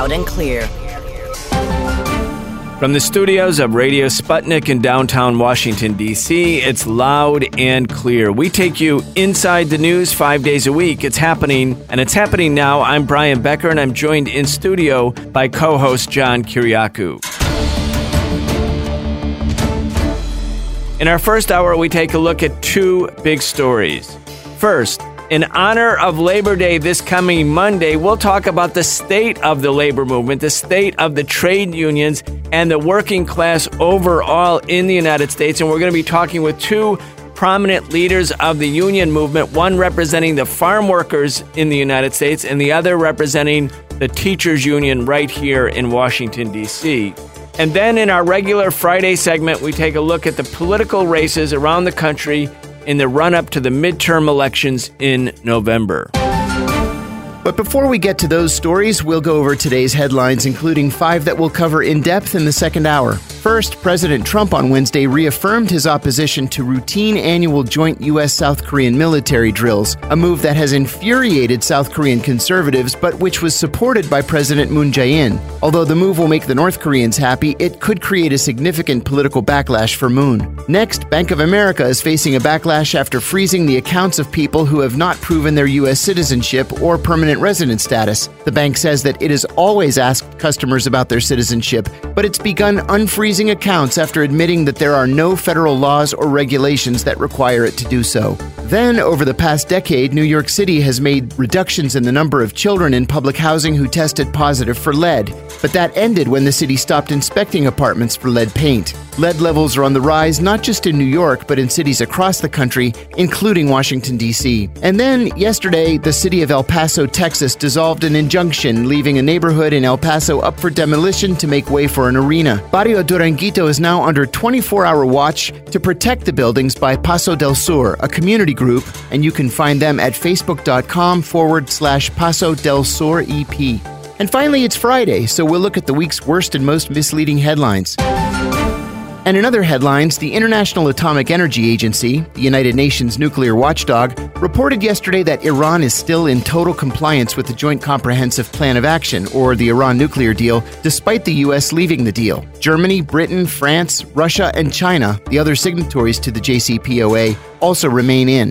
Loud and clear. From the studios of Radio Sputnik in downtown Washington, D.C., it's Loud and Clear. We take you inside the news 5 days a week. It's happening, and it's happening now. I'm Brian Becker, and I'm joined in studio by co-host John Kiriakou. In our first hour, we take a look at two big stories. First, in honor of Labor Day this coming Monday, we'll talk about the state of the labor movement, the state of the trade unions, and the working class overall in the United States. And we're going to be talking with two prominent leaders of the union movement, one representing the farm workers in the United States and the other representing the teachers union right here in Washington, D.C. And then in our regular Friday segment, we take a look at the political races around the country in the run-up to the midterm elections in November. But before we get to those stories, we'll go over today's headlines, including 5 that we'll cover in depth in the second hour. First, President Trump on Wednesday reaffirmed his opposition to routine annual joint U.S.-South Korean military drills, a move that has infuriated South Korean conservatives, but which was supported by President Moon Jae-in. Although the move will make the North Koreans happy, it could create a significant political backlash for Moon. Next, Bank of America is facing a backlash after freezing the accounts of people who have not proven their U.S. citizenship or permanent resident status. The bank says that it has always asked customers about their citizenship, but it's begun unfreezing accounts after admitting that there are no federal laws or regulations that require it to do so. Then, over the past decade, New York City has made reductions in the number of children in public housing who tested positive for lead, but that ended when the city stopped inspecting apartments for lead paint. Lead levels are on the rise not just in New York, but in cities across the country, including Washington, D.C. And then, yesterday, the city of El Paso, Texas, dissolved an injunction, leaving a neighborhood in El Paso up for demolition to make way for an arena. Barrio Duranguito is now under 24-hour watch to protect the buildings by Paso del Sur, a community group, and you can find them at facebook.com/Paso del Sur EP. And finally, it's Friday, so we'll look at the week's worst and most misleading headlines. And in other headlines, the International Atomic Energy Agency, the United Nations nuclear watchdog, reported yesterday that Iran is still in total compliance with the Joint Comprehensive Plan of Action, or the Iran nuclear deal, despite the U.S. leaving the deal. Germany, Britain, France, Russia, and China, the other signatories to the JCPOA, also remain in.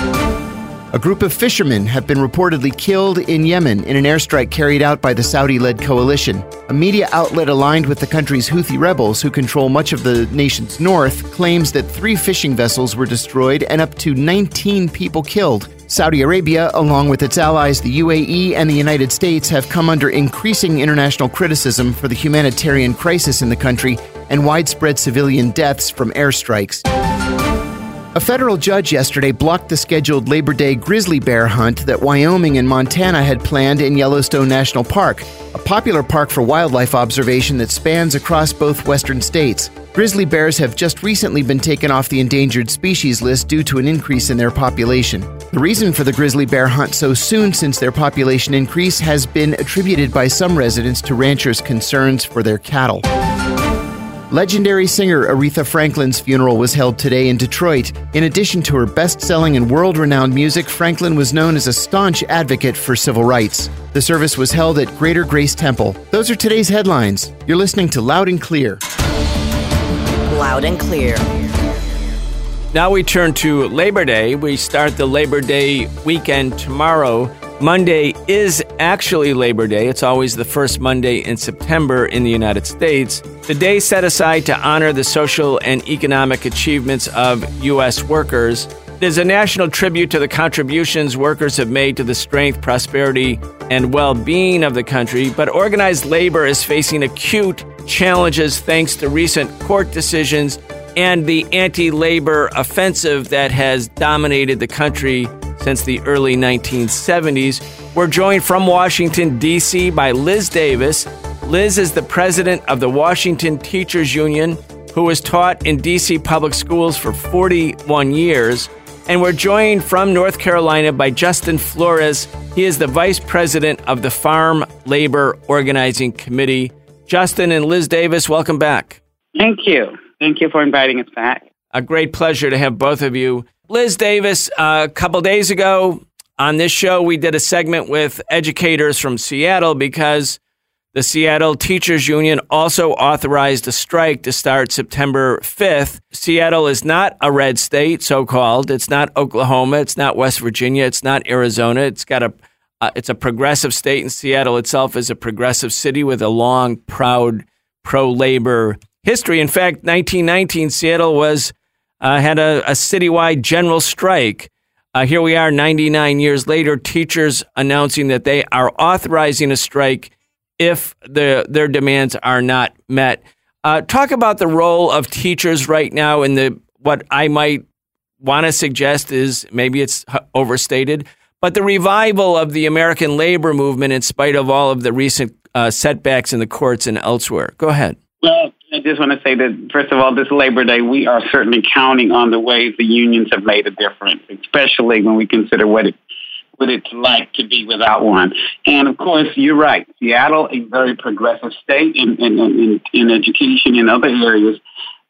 A group of fishermen have been reportedly killed in Yemen in an airstrike carried out by the Saudi-led coalition. A media outlet aligned with the country's Houthi rebels, who control much of the nation's north, claims that 3 fishing vessels were destroyed and up to 19 people killed. Saudi Arabia, along with its allies the UAE and the United States, have come under increasing international criticism for the humanitarian crisis in the country and widespread civilian deaths from airstrikes. A federal judge yesterday blocked the scheduled Labor Day grizzly bear hunt that Wyoming and Montana had planned in Yellowstone National Park, a popular park for wildlife observation that spans across both western states. Grizzly bears have just recently been taken off the endangered species list due to an increase in their population. The reason for the grizzly bear hunt so soon since their population increase has been attributed by some residents to ranchers' concerns for their cattle. Legendary singer Aretha Franklin's funeral was held today in Detroit. In addition to her best-selling and world-renowned music, Franklin was known as a staunch advocate for civil rights. The service was held at Greater Grace Temple. Those are today's headlines. You're listening to Loud and Clear. Loud and Clear. Now we turn to Labor Day. We start the Labor Day weekend tomorrow. Monday is actually Labor Day. It's always the first Monday in September in the United States. The day set aside to honor the social and economic achievements of U.S. workers. It is a national tribute to the contributions workers have made to the strength, prosperity, and well-being of the country. But organized labor is facing acute challenges thanks to recent court decisions and the anti-labor offensive that has dominated the country since the early 1970s. We're joined from Washington, D.C. by Liz Davis. Liz is the president of the Washington Teachers Union, who has taught in D.C. public schools for 41 years. And we're joined from North Carolina by Justin Flores. He is the vice president of the Farm Labor Organizing Committee. Justin and Liz Davis, welcome back. Thank you. Thank you for inviting us back. A great pleasure to have both of you. Liz Davis, a couple days ago on this show, we did a segment with educators from Seattle because The Seattle Teachers Union also authorized a strike to start September 5th. Seattle is not a red state, so-called. It's not Oklahoma. It's not West Virginia. It's not Arizona. It's a progressive state, and Seattle itself is a progressive city with a long, proud pro-labor history. In fact, 1919, Seattle had a citywide general strike. Here we are 99 years later, teachers announcing that they are authorizing a strike if their demands are not met. Talk about the role of teachers right now in what I might want to suggest is, maybe it's overstated, but the revival of the American labor movement in spite of all of the recent setbacks in the courts and elsewhere. Go ahead. Well, I just want to say that, first of all, this Labor Day, we are certainly counting on the ways the unions have made a difference, especially when we consider what it's like to be without one. And, of course, you're right. Seattle, a very progressive state in education and other areas.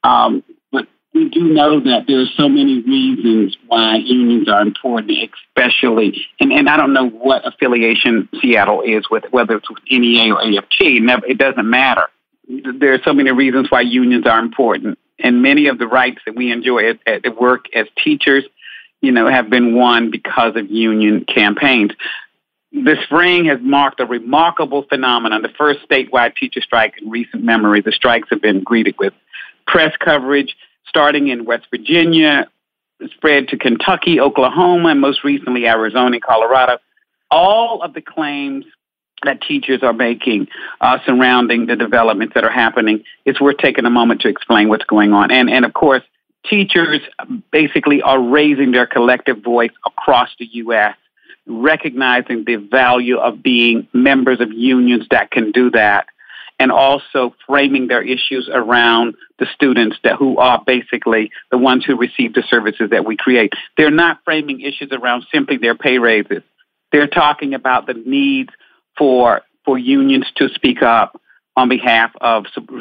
But we do know that there are so many reasons why unions are important, especially, and I don't know what affiliation Seattle is with, whether it's with NEA or AFT. It doesn't matter. There are so many reasons why unions are important. And many of the rights that we enjoy at work as teachers, have been won because of union campaigns. The spring has marked a remarkable phenomenon, the first statewide teacher strike in recent memory. The strikes have been greeted with press coverage, starting in West Virginia, spread to Kentucky, Oklahoma, and most recently Arizona and Colorado. All of the claims that teachers are making surrounding the developments that are happening, it's worth taking a moment to explain what's going on. And of course, teachers basically are raising their collective voice across the U.S., recognizing the value of being members of unions that can do that, and also framing their issues around the students who are basically the ones who receive the services that we create. They're not framing issues around simply their pay raises. They're talking about the needs for unions to speak up on behalf of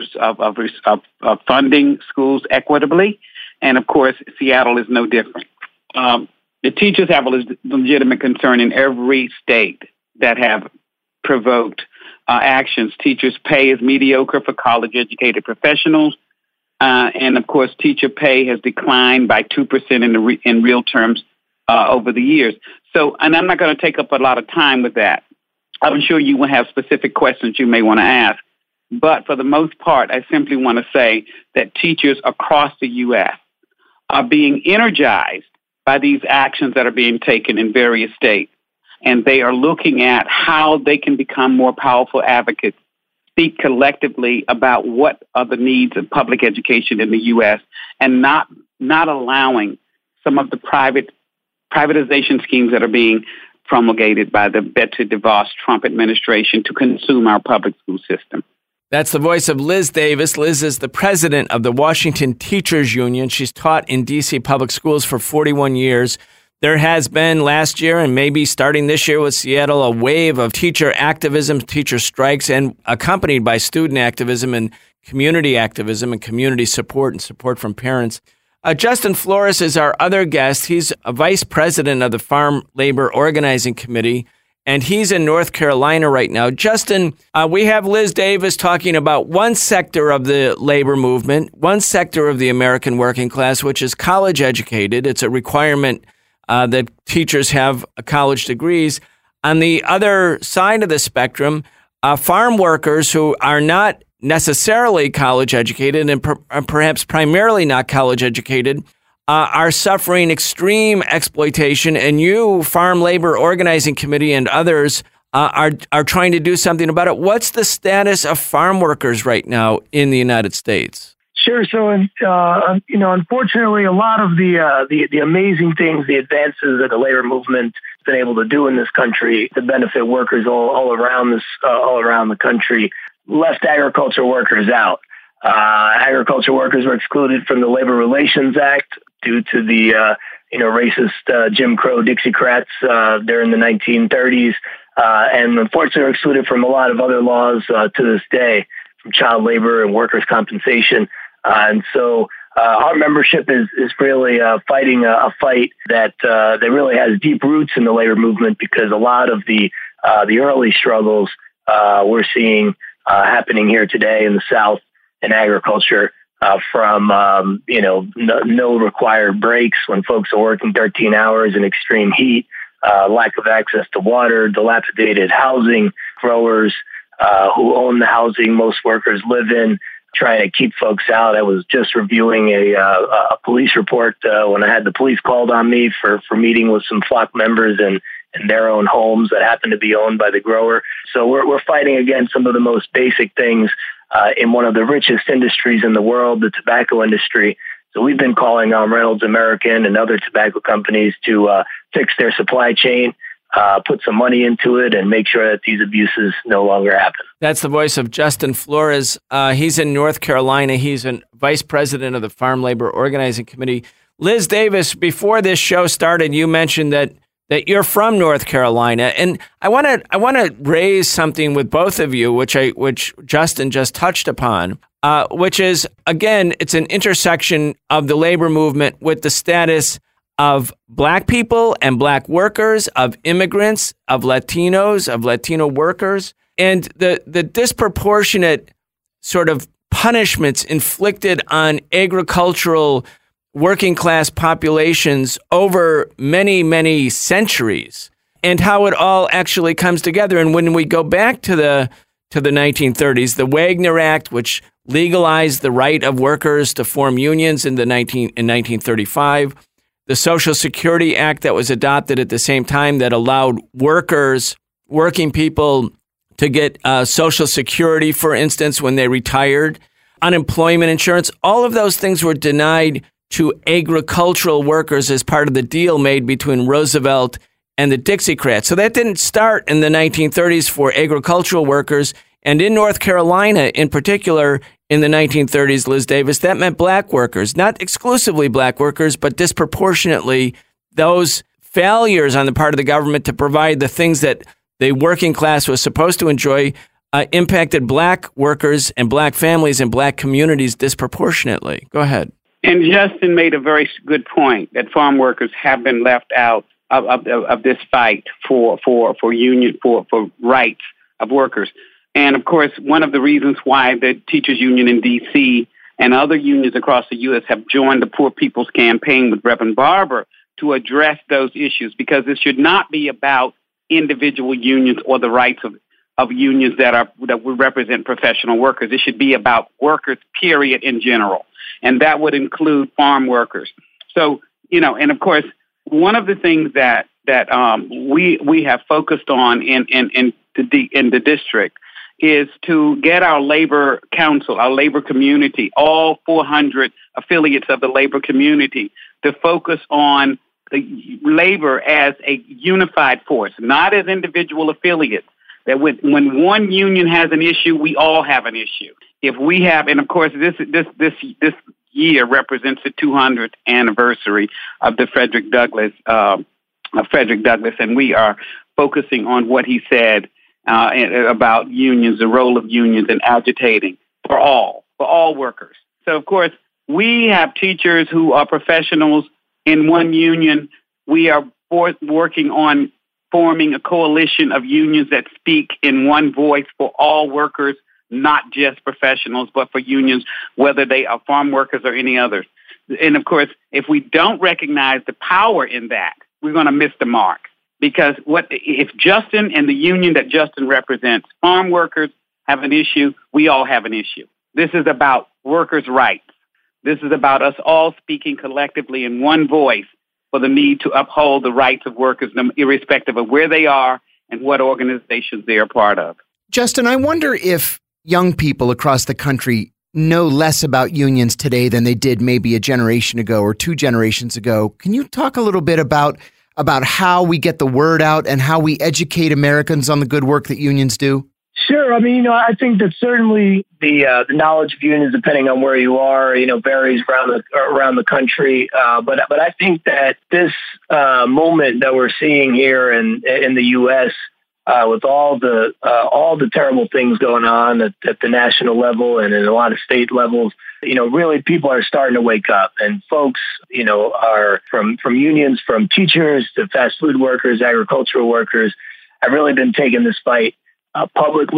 funding schools equitably. And, of course, Seattle is no different. The teachers have a legitimate concern in every state that have provoked actions. Teachers' pay is mediocre for college-educated professionals. And, of course, teacher pay has declined by 2% in real terms over the years. So, and I'm not going to take up a lot of time with that. I'm sure you will have specific questions you may want to ask. But for the most part, I simply want to say that teachers across the U.S. are being energized by these actions that are being taken in various states. And they are looking at how they can become more powerful advocates, speak collectively about what are the needs of public education in the U.S., and not allowing some of the privatization schemes that are being promulgated by the Betsy DeVos Trump administration to consume our public school system. That's the voice of Liz Davis. Liz is the president of the Washington Teachers Union. She's taught in D.C. public schools for 41 years. There has been last year and maybe starting this year with Seattle a wave of teacher activism, teacher strikes, and accompanied by student activism and community support and support from parents. Justin Flores is our other guest. He's a vice president of the Farm Labor Organizing Committee, and he's in North Carolina right now. Justin, we have Liz Davis talking about one sector of the labor movement, one sector of the American working class, which is college educated. It's a requirement that teachers have college degrees. On the other side of the spectrum, farm workers who are not necessarily college educated and perhaps primarily not college educated are suffering extreme exploitation. And you, Farm Labor Organizing Committee, and others are trying to do something about it. What's the status of farm workers right now in the United States? Sure. So, unfortunately, a lot of the amazing things, the advances that the labor movement has been able to do in this country to benefit workers all around the country, left agriculture workers out. Agriculture workers were excluded from the Labor Relations Act due to the racist Jim Crow Dixiecrats during the 1930s, and unfortunately were excluded from a lot of other laws to this day, from child labor and workers' compensation. And so our membership is really fighting a fight that really has deep roots in the labor movement, because a lot of the early struggles we're seeing happening here today in the South in agriculture. From no required breaks when folks are working 13 hours in extreme heat, lack of access to water, dilapidated housing, growers who own the housing most workers live in, trying to keep folks out. I was just reviewing a police report when I had the police called on me for meeting with some flock members in their own homes that happen to be owned by the grower. So we're fighting against some of the most basic things in one of the richest industries in the world, the tobacco industry. So we've been calling on Reynolds American and other tobacco companies to fix their supply chain, put some money into it, and make sure that these abuses no longer happen. That's the voice of Justin Flores. He's in North Carolina. He's a vice president of the Farm Labor Organizing Committee. Liz Davis, before this show started, you mentioned that you're from North Carolina, and I want to raise something with both of you, which Justin just touched upon, which is, again, it's an intersection of the labor movement with the status of Black people and Black workers, of immigrants, of Latinos, of Latino workers, and the disproportionate sort of punishments inflicted on agricultural working class populations over many, many centuries, and how it all actually comes together. And when we go back to the 1930s, the Wagner Act, which legalized the right of workers to form unions in 1935, the Social Security Act that was adopted at the same time that allowed working people to get Social Security, for instance, when they retired, unemployment insurance, all of those things were denied to agricultural workers as part of the deal made between Roosevelt and the Dixiecrats. So that didn't start in the 1930s for agricultural workers. And in North Carolina, in particular, in the 1930s, Liz Davis, that meant Black workers, not exclusively Black workers, but disproportionately those failures on the part of the government to provide the things that the working class was supposed to enjoy impacted Black workers and Black families and Black communities disproportionately. Go ahead. And Justin made a very good point that farm workers have been left out of this fight for rights of workers. And of course, one of the reasons why the teachers union in D.C. and other unions across the U.S. have joined the Poor People's Campaign with Reverend Barber to address those issues, because this should not be about individual unions or the rights of unions that would represent professional workers. It should be about workers, period, in general. And that would include farm workers. So, and of course, one of the things that we have focused on in the district is to get our labor council, our labor community, all 400 affiliates of the labor community to focus on the labor as a unified force, not as individual affiliates. That when one union has an issue, we all have an issue. If we have, and of course, this year represents the 200th anniversary of the Frederick Douglass, and we are focusing on what he said about unions, the role of unions, and agitating for all workers. So, of course, we have teachers who are professionals in one union. We are working on forming a coalition of unions that speak in one voice for all workers, not just professionals, but for unions, whether they are farm workers or any others. And of course, if we don't recognize the power in that, we're going to miss the mark. Because if Justin and the union that Justin represents, farm workers, have an issue, we all have an issue. This is about workers' rights. This is about us all speaking collectively in one voice for the need to uphold the rights of workers, irrespective of where they are and what organizations they are part of. Justin, I wonder if young people across the country know less about unions today than they did maybe a generation ago or 2 generations ago. Can you talk a little bit about how we get the word out and how we educate Americans on the good work that unions do? Sure. I mean, I think that certainly the knowledge of unions, depending on where you are, varies around the country. But I think that this moment that we're seeing here in the U.S. With all the terrible things going on at the national level and in a lot of state levels, really people are starting to wake up, and folks, are from unions, from teachers to fast food workers, agricultural workers, have really been taking this fight publicly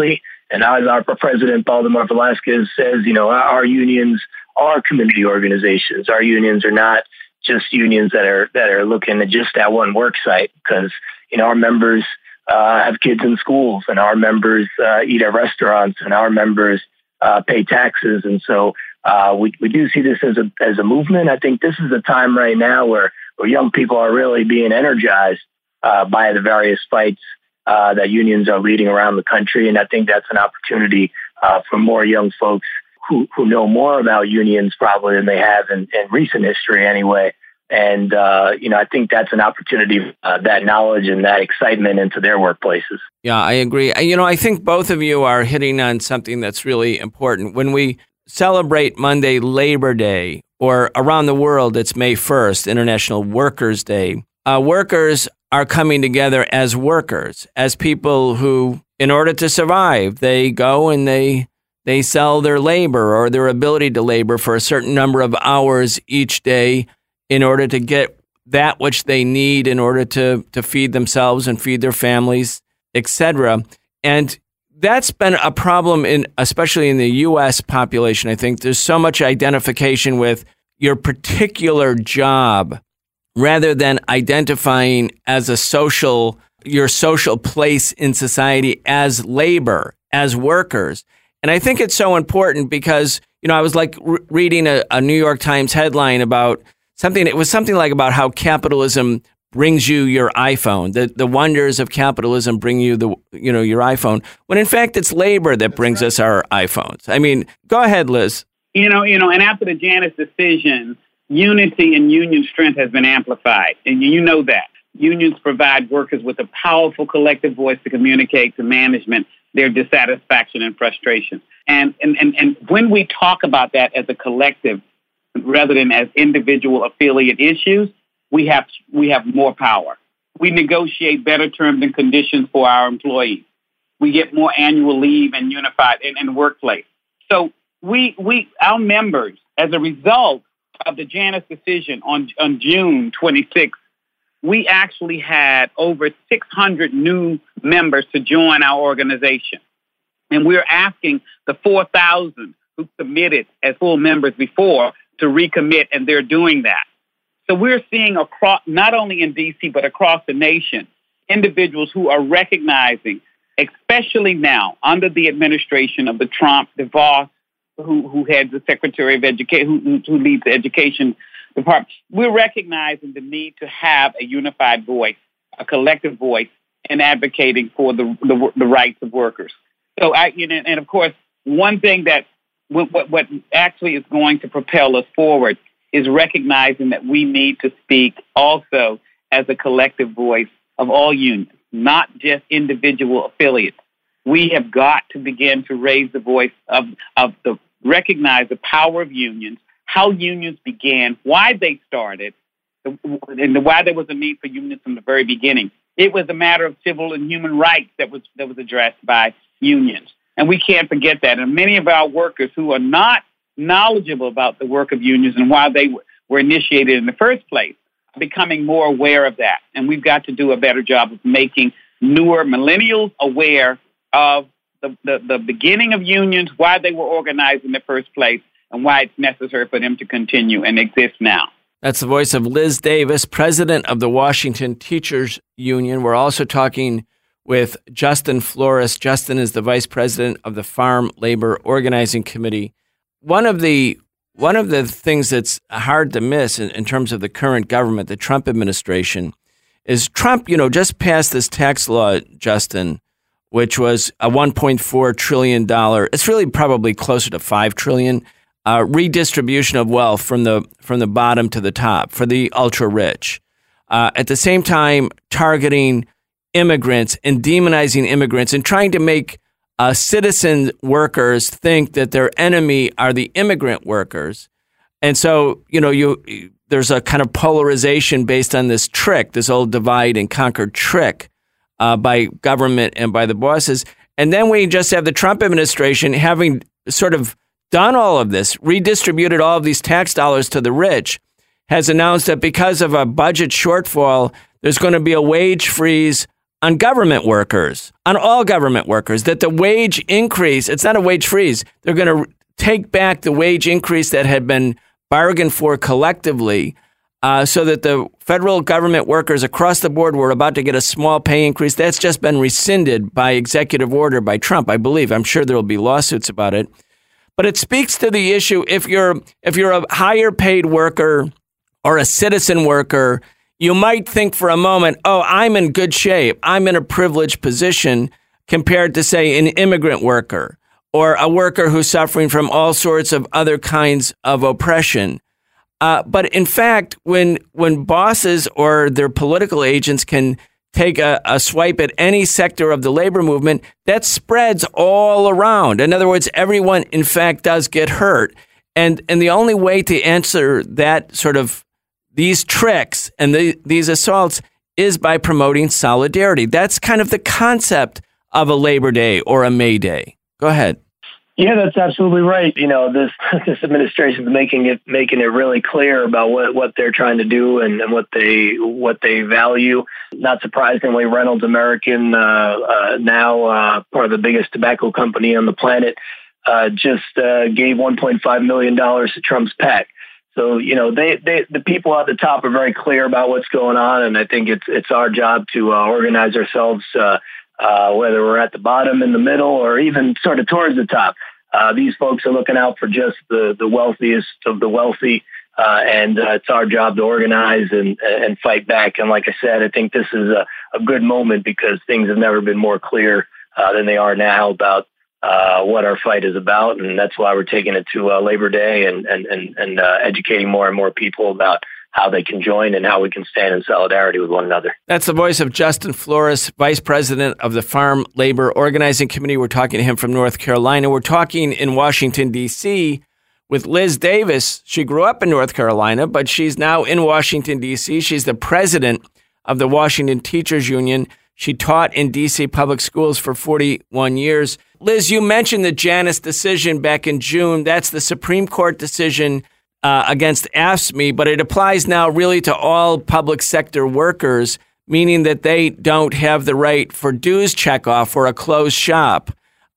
And as our president, Baldemar Velasquez, says, our unions are community organizations. Our unions are not just unions that are looking at just that one work site, because our members have kids in schools, and our members eat at restaurants, and our members pay taxes. And so we do see this as a movement. I think this is a time right now where young people are really being energized by the various fights that unions are leading around the country. And I think that's an opportunity for more young folks who know more about unions probably than they have in recent history anyway. And, I think that's an opportunity, that knowledge and that excitement into their workplaces. Yeah, I agree. I think both of you are hitting on something that's really important. When we celebrate Monday, Labor Day, or around the world, it's May 1st, International Workers' Day, workers are coming together as workers, as people who, in order to survive, they go and they sell their labor or their ability to labor for a certain number of hours each day in order to get that which they need in order to feed themselves and feed their families, etc. And that's been a problem especially in the U.S. population. I think there's so much identification with your particular job rather than identifying as your social place in society as labor, as workers. And I think it's so important because, I was reading a New York Times headline about something like about how capitalism brings you your iPhone. The wonders of capitalism bring you your iPhone, when in fact it's labor that brings us our iPhones. I mean, go ahead, Liz. And after the Janus decision, unity and union strength has been amplified. And you know that. Unions provide workers with a powerful collective voice to communicate to management their dissatisfaction and frustration. And when we talk about that as a collective, rather than as individual affiliate issues, we have more power. We negotiate better terms and conditions for our employees. We get more annual leave and unified in the workplace. So our members, as a result of the Janus decision on June 26th, we actually had over 600 new members to join our organization. And we're asking the 4,000 who submitted as full members before to recommit, and they're doing that. So we're seeing across, not only in D.C., but across the nation, individuals who are recognizing, especially now under the administration of the Trump, DeVos, who heads the Secretary of Education, who leads the Education Department. We're recognizing the need to have a unified voice, a collective voice, in advocating for the rights of workers. So, and of course, one thing that what actually is going to propel us forward is recognizing that we need to speak also as a collective voice of all unions, not just individual affiliates. We have got to begin to raise the voice recognize the power of unions, how unions began, why they started, and why there was a need for unions from the very beginning. It was a matter of civil and human rights that was addressed by unions. And we can't forget that. And many of our workers who are not knowledgeable about the work of unions and why they were initiated in the first place are becoming more aware of that. And we've got to do a better job of making newer millennials aware of the beginning of unions, why they were organized in the first place, and why it's necessary for them to continue and exist now. That's the voice of Liz Davis, president of the Washington Teachers Union. We're also talking with Justin Flores. Justin is the vice president of the Farm Labor Organizing Committee. One of the things that's hard to miss in terms of the current government, the Trump administration, is Trump, just passed this tax law, Justin, which was a $1.4 trillion. It's really probably closer to $5 trillion. Redistribution of wealth from the bottom to the top for the ultra rich. At the same time, targeting immigrants and demonizing immigrants and trying to make citizen workers think that their enemy are the immigrant workers. And so, there's a kind of polarization based on this trick, this old divide and conquer trick by government and by the bosses. And then we just have the Trump administration having sort of done all of this, redistributed all of these tax dollars to the rich, has announced that because of a budget shortfall, there's going to be a wage freeze on government workers, on all government workers, that the wage increase, it's not a wage freeze. They're going to take back the wage increase that had been bargained for collectively, so that the federal government workers across the board were about to get a small pay increase. That's just been rescinded by executive order by Trump, I believe. I'm sure there will be lawsuits about it. But it speaks to the issue, if you're a higher paid worker or a citizen worker, you might think for a moment, oh, I'm in good shape. I'm in a privileged position compared to, say, an immigrant worker or a worker who's suffering from all sorts of other kinds of oppression. But in fact, when bosses or their political agents can take a swipe at any sector of the labor movement, that spreads all around. In other words, everyone, in fact, does get hurt. And the only way to answer that sort of these tricks and these assaults is by promoting solidarity. That's kind of the concept of a Labor Day or a May Day. Go ahead. Yeah, that's absolutely right. You know, this administration is making it really clear about what they're trying to do and what they value. Not surprisingly, Reynolds American, now part of the biggest tobacco company on the planet, just gave $1.5 million to Trump's PAC. So, you know, the people at the top are very clear about what's going on, and I think it's our job to organize ourselves, whether we're at the bottom, in the middle, or even sort of towards the top. These folks are looking out for just the wealthiest of the wealthy, and it's our job to organize and fight back. And like I said, I think this is a good moment because things have never been more clear than they are now about what our fight is about, and that's why we're taking it to Labor Day and educating more and more people about how they can join and how we can stand in solidarity with one another. That's the voice of Justin Flores, Vice President of the Farm Labor Organizing Committee. We're talking to him from North Carolina. We're talking in Washington, D.C. with Liz Davis. She grew up in North Carolina, but she's now in Washington, D.C. She's the president of the Washington Teachers Union. She taught in D.C. public schools for 41 years. Liz, you mentioned the Janus decision back in June. That's the Supreme Court decision against AFSCME, but it applies now really to all public sector workers, meaning that they don't have the right for dues checkoff or a closed shop.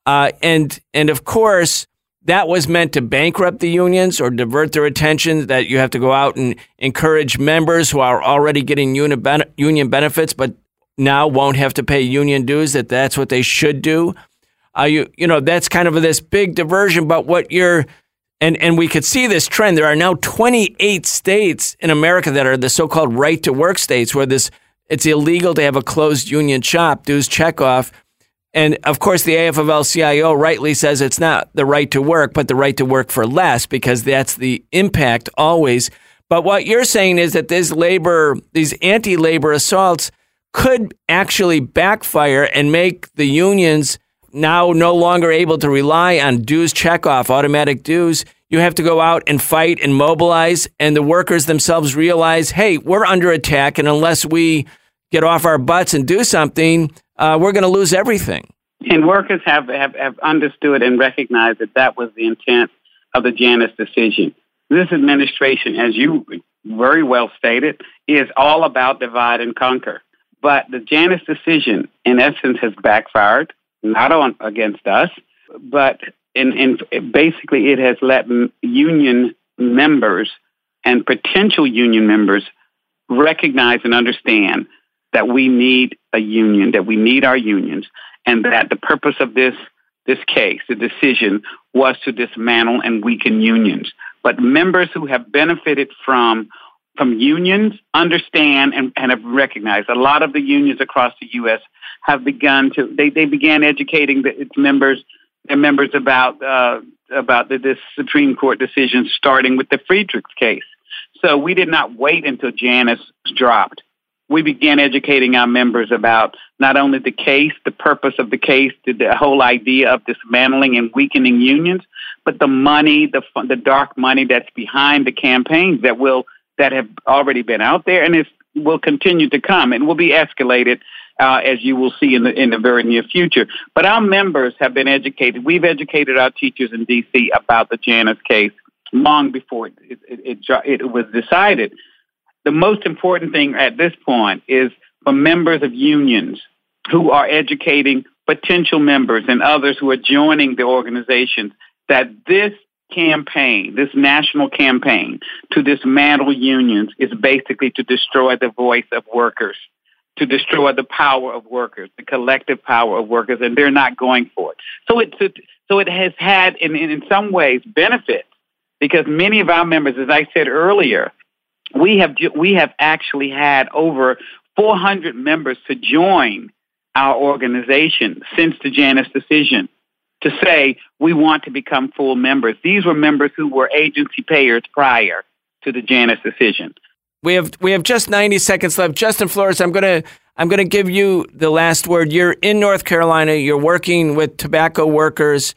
And of course, that was meant to bankrupt the unions or divert their attention that you have to go out and encourage members who are already getting union benefits, but now won't have to pay union dues, that's what they should do. You know, that's kind of this big diversion, but what you're And we could see this trend. There are now 28 states in America that are the so-called right-to-work states where it's illegal to have a closed union shop, dues checkoff. And, of course, the AFL-CIO rightly says it's not the right to work, but the right to work for less, because that's the impact always. But what you're saying is that these anti-labor assaults could actually backfire and make the unions now no longer able to rely on dues checkoff, automatic dues. You have to go out and fight and mobilize, and the workers themselves realize, hey, we're under attack, and unless we get off our butts and do something, we're going to lose everything. And workers have understood and recognized that was the intent of the Janus decision. This administration, as you very well stated, is all about divide and conquer. But the Janus decision, in essence, has backfired. Not against us, but in basically it has let union members and potential union members recognize and understand that we need a union, that we need our unions, and that the purpose of this case, the decision, was to dismantle and weaken unions. But members who have benefited from unions understand and have recognized. A lot of the unions across the U.S. have begun to, they began educating their members about this Supreme Court decision, starting with the Friedrichs case. So we did not wait until Janus dropped. We began educating our members about not only the case, the purpose of the case, the whole idea of dismantling and weakening unions, but the money, the dark money that's behind the campaigns that have already been out there and will continue to come and will be escalated, as you will see in the very near future. But our members have been educated. We've educated our teachers in D.C. about the Janus case long before it was decided. The most important thing at this point is for members of unions who are educating potential members and others who are joining the organizations that this campaign, this national campaign to dismantle unions is basically to destroy the voice of workers, to destroy the power of workers, the collective power of workers, and they're not going for it. So it has had, in some ways, benefits, because many of our members, as I said earlier, we have actually had over 400 members to join our organization since the Janus decision to say we want to become full members. These were members who were agency payers prior to the Janus decision. We have just 90 seconds left. Justin Flores, I'm gonna give you the last word. You're in North Carolina. You're working with tobacco workers.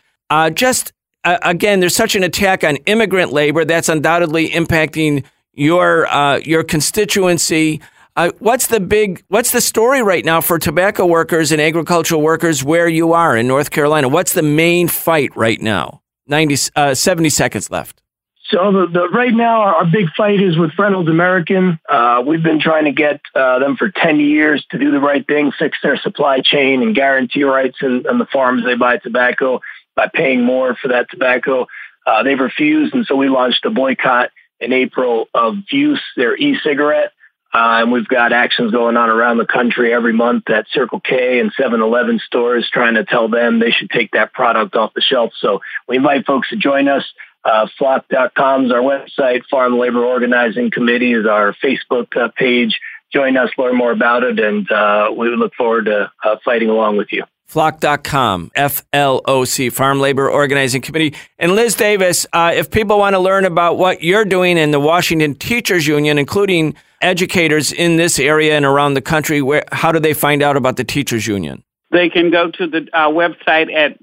Again, there's such an attack on immigrant labor that's undoubtedly impacting your constituency. What's the story right now for tobacco workers and agricultural workers where you are in North Carolina? What's the main fight right now? 70 seconds left. So right now, our big fight is with Reynolds American. We've been trying to get them for 10 years to do the right thing, fix their supply chain and guarantee rights in the farms they buy tobacco by paying more for that tobacco. They've refused, and so we launched a boycott in April of Vuse, their e-cigarette. And we've got actions going on around the country every month at Circle K and 7-Eleven stores trying to tell them they should take that product off the shelf. So we invite folks to join us. Flock.com is our website. Farm Labor Organizing Committee is our Facebook page. Join us, learn more about it, and we look forward to fighting along with you. Flock.com, FLOC, Farm Labor Organizing Committee. And Liz Davis, if people want to learn about what you're doing in the Washington Teachers Union, including educators in this area and around the country, how do they find out about the Teachers Union? They can go to the website at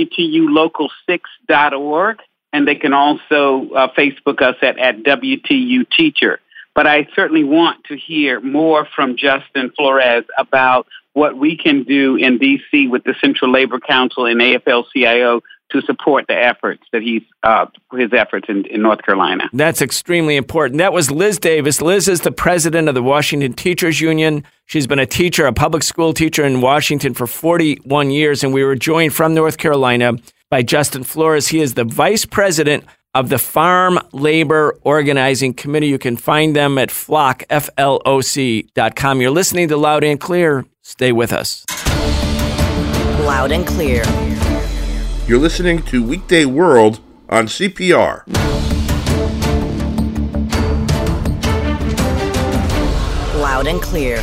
WTUlocal6.org, and they can also Facebook us at WTU Teacher. But I certainly want to hear more from Justin Flores about what we can do in D.C. with the Central Labor Council and AFL-CIO to support the efforts that his efforts in North Carolina. That's extremely important. That was Liz Davis. Liz is the president of the Washington Teachers Union. She's been a teacher, a public school teacher in Washington for 41 years, and we were joined from North Carolina by Justin Flores. He is the vice president of the Farm Labor Organizing Committee. You can find them at FLOC.com. You're listening to Loud and Clear. Stay with us. Loud and Clear. You're listening to Weekday World on CPR. Loud and Clear.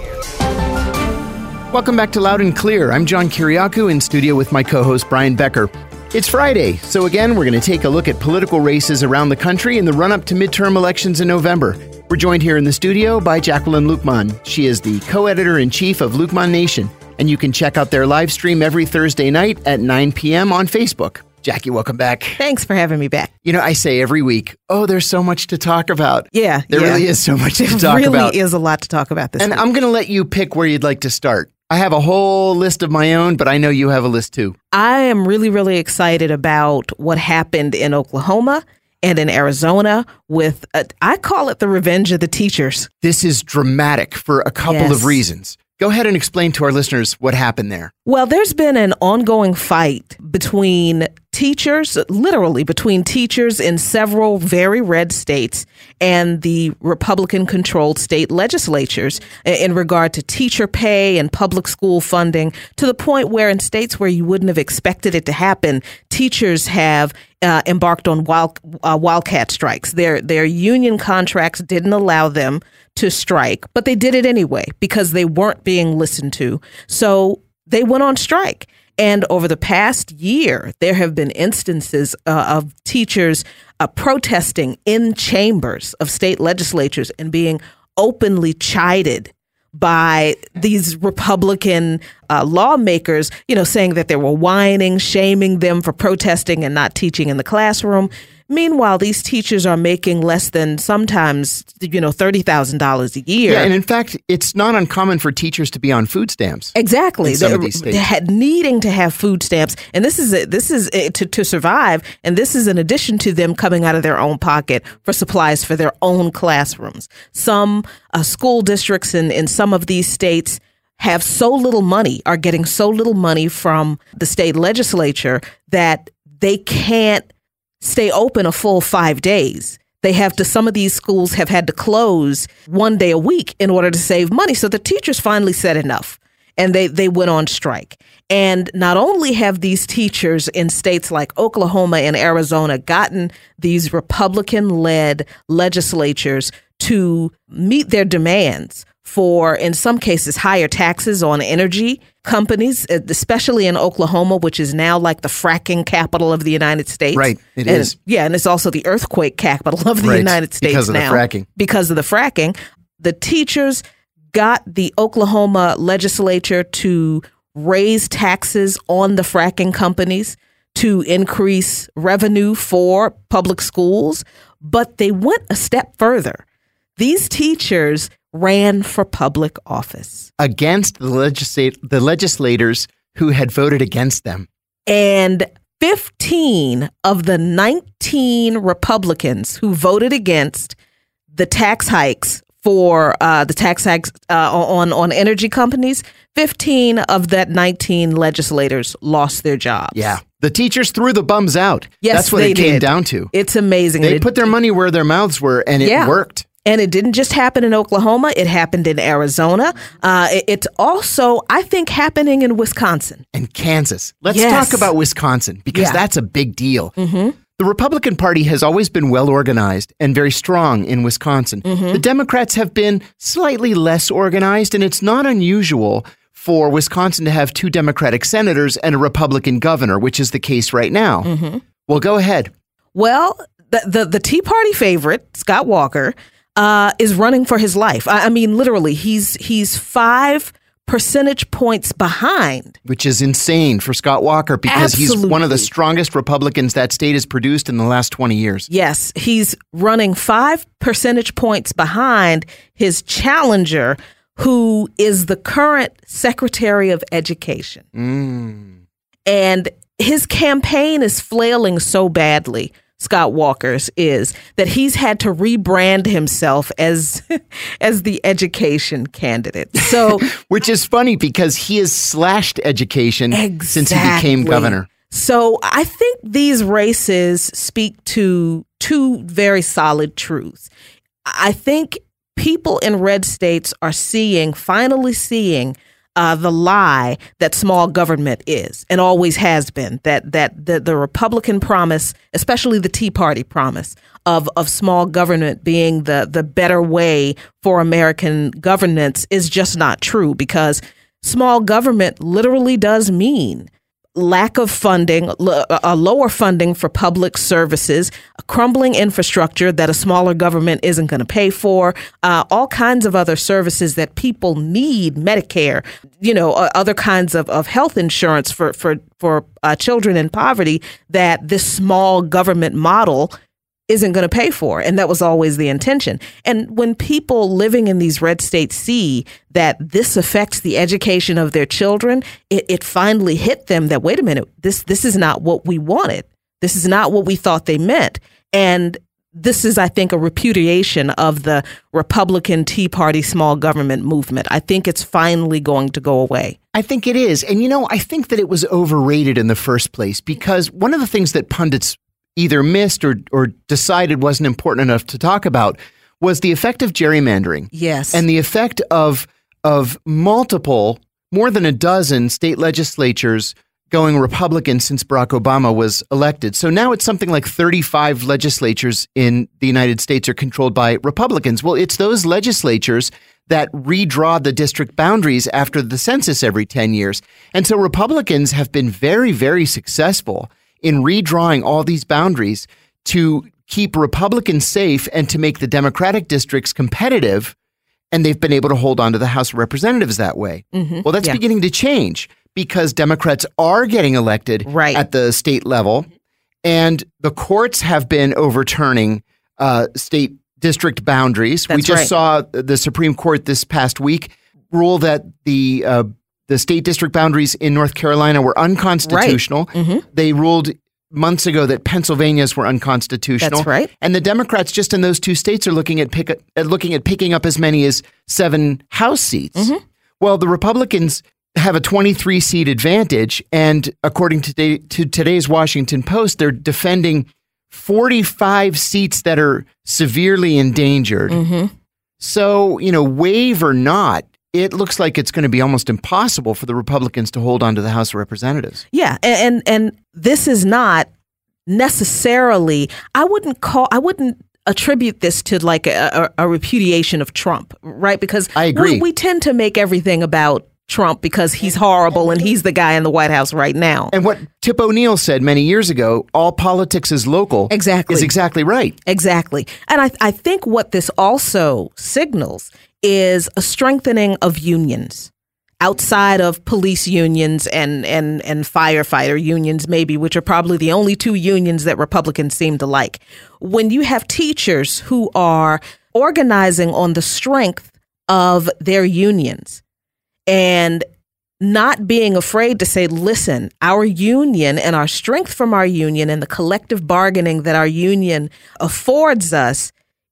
Welcome back to Loud and Clear. I'm John Kiriakou in studio with my co-host Brian Becker. It's Friday, so again, we're going to take a look at political races around the country in the run-up to midterm elections in November. We're joined here in the studio by Jacqueline Luqman. She is the co-editor-in-chief of Luqman Nation, and you can check out their live stream every Thursday night at 9 p.m. on Facebook. Jackie, welcome back. Thanks for having me back. You know, I say every week, there's so much to talk about. Yeah. There really is so much to talk about. There really is a lot to talk about this week. And I'm going to let you pick where you'd like to start. I have a whole list of my own, but I know you have a list too. I am really, really excited about what happened in Oklahoma and in Arizona with, I call it the revenge of the teachers. This is dramatic for a couple of reasons. Go ahead and explain to our listeners what happened there. Well, there's been an ongoing fight between teachers, literally between teachers in several very red states and the Republican-controlled state legislatures in regard to teacher pay and public school funding, to the point where in states where you wouldn't have expected it to happen, teachers have embarked on wildcat strikes. Their union contracts didn't allow them to strike, but they did it anyway because they weren't being listened to. So they went on strike. And over the past year, there have been instances of teachers protesting in chambers of state legislatures and being openly chided by these Republican lawmakers, saying that they were whining, shaming them for protesting and not teaching in the classroom. Meanwhile, these teachers are making less than sometimes, $30,000 a year. Yeah, and in fact, it's not uncommon for teachers to be on food stamps. Exactly. In some of these states. Needing to have food stamps. And this is to survive. And this is in addition to them coming out of their own pocket for supplies for their own classrooms. Some school districts in some of these states have so little money, are getting so little money from the state legislature that they can't stay open a full 5 days. Some of these schools have had to close 1 day a week in order to save money. So the teachers finally said enough, and they went on strike. And not only have these teachers in states like Oklahoma and Arizona gotten these Republican-led legislatures to meet their demands for, in some cases, higher taxes on energy companies, especially in Oklahoma, which is now like the fracking capital of the United States. Right, it is. Yeah, and it's also the earthquake capital of the United States because of now. the fracking. Because of the fracking. The teachers got the Oklahoma legislature to raise taxes on the fracking companies to increase revenue for public schools, but they went a step further. These teachers ran for public office against the legislators who had voted against them. And 15 of the 19 Republicans who voted against the tax hikes for on energy companies, 15 of that 19 legislators lost their jobs. Yeah. The teachers threw the bums out. Yes, that's what it came down to. It's amazing. They put their money where their mouths were, and it worked. And it didn't just happen in Oklahoma. It happened in Arizona. It's also, I think, happening in Wisconsin. And Kansas. Let's talk about Wisconsin, because that's a big deal. Mm-hmm. The Republican Party has always been well organized and very strong in Wisconsin. Mm-hmm. The Democrats have been slightly less organized, and it's not unusual for Wisconsin to have 2 Democratic senators and a Republican governor, which is the case right now. Mm-hmm. Well, go ahead. Well, the Tea Party favorite, Scott Walker, is running for his life. I mean, literally, he's 5 percentage points behind. Which is insane for Scott Walker, because he's one of the strongest Republicans that state has produced in the last 20 years. Yes, he's running 5 percentage points behind his challenger, who is the current Secretary of Education. And his campaign is flailing so badly, Scott Walker's is, that he's had to rebrand himself as the education candidate. So, which is funny, because he has slashed education since he became governor. So I think these races speak to 2 very solid truths. I think people in red states are finally seeing the lie that small government is and always has been, that the Republican promise, especially the Tea Party promise of small government being the better way for American governance is just not true, because small government literally does mean lack of funding, lower funding for public services, a crumbling infrastructure that a smaller government isn't going to pay for, all kinds of other services that people need, Medicare, other kinds of health insurance for children in poverty that this small government model isn't going to pay for. And that was always the intention. And when people living in these red states see that this affects the education of their children, it finally hit them that, wait a minute, this is not what we wanted. This is not what we thought they meant. And this is, I think, a repudiation of the Republican Tea Party small government movement. I think it's finally going to go away. I think it is. And, I think that it was overrated in the first place, because one of the things that pundits either missed or decided wasn't important enough to talk about was the effect of gerrymandering. Yes. And the effect of more than a dozen state legislatures going Republican since Barack Obama was elected. So now it's something like 35 legislatures in the United States are controlled by Republicans. Well, it's those legislatures that redraw the district boundaries after the census every 10 years. And so Republicans have been very, very successful in redrawing all these boundaries to keep Republicans safe and to make the Democratic districts competitive. And they've been able to hold on to the House of Representatives that way. Mm-hmm. Well, that's beginning to change, because Democrats are getting elected at the state level, and the courts have been overturning state district boundaries. We just saw the Supreme Court this past week rule that the state district boundaries in North Carolina were unconstitutional. Right. Mm-hmm. They ruled months ago that Pennsylvania's were unconstitutional. That's right. And the Democrats just in those 2 states are looking at picking up as many as 7 House seats. Mm-hmm. Well, the Republicans have a 23-seat advantage, and according to today's Washington Post, they're defending 45 seats that are severely endangered. Mm-hmm. So, wave or not, it looks like it's going to be almost impossible for the Republicans to hold on to the House of Representatives. Yeah, and this is not necessarily, I wouldn't attribute this to like a repudiation of Trump, right? Because I agree. We tend to make everything about Trump because he's horrible and he's the guy in the White House right now. And what Tip O'Neill said many years ago, all politics is local, exactly, is exactly right. Exactly. And I think what this also signals is a strengthening of unions outside of police unions and firefighter unions, maybe, which are probably the only two unions that Republicans seem to like. When you have teachers who are organizing on the strength of their unions, and not being afraid to say, listen, our union and our strength from our union and the collective bargaining that our union affords us